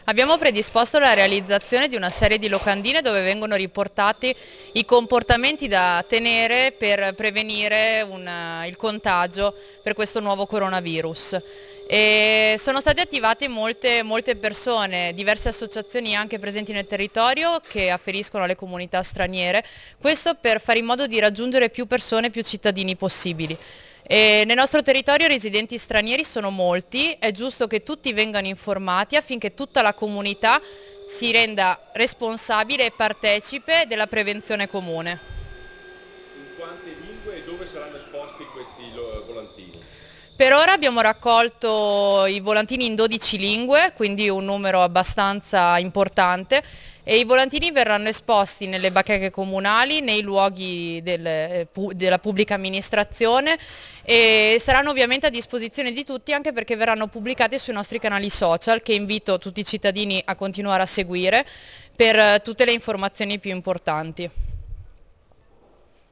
Abbiamo predisposto la realizzazione di una serie di locandine dove vengono riportati i comportamenti da tenere per prevenire il contagio per questo nuovo coronavirus. E sono state attivate molte persone, diverse associazioni anche presenti nel territorio che afferiscono alle comunità straniere, questo per fare in modo di raggiungere più persone, più cittadini possibili. E nel nostro territorio i residenti stranieri sono molti, è giusto che tutti vengano informati affinché tutta la comunità si renda responsabile e partecipe della prevenzione comune. In quante lingue e dove saranno esposti questi volantini? Per ora abbiamo raccolto i volantini in 12 lingue, quindi un numero abbastanza importante, e i volantini verranno esposti nelle bacheche comunali, nei luoghi della pubblica amministrazione e saranno ovviamente a disposizione di tutti anche perché verranno pubblicati sui nostri canali social che invito tutti i cittadini a continuare a seguire per tutte le informazioni più importanti.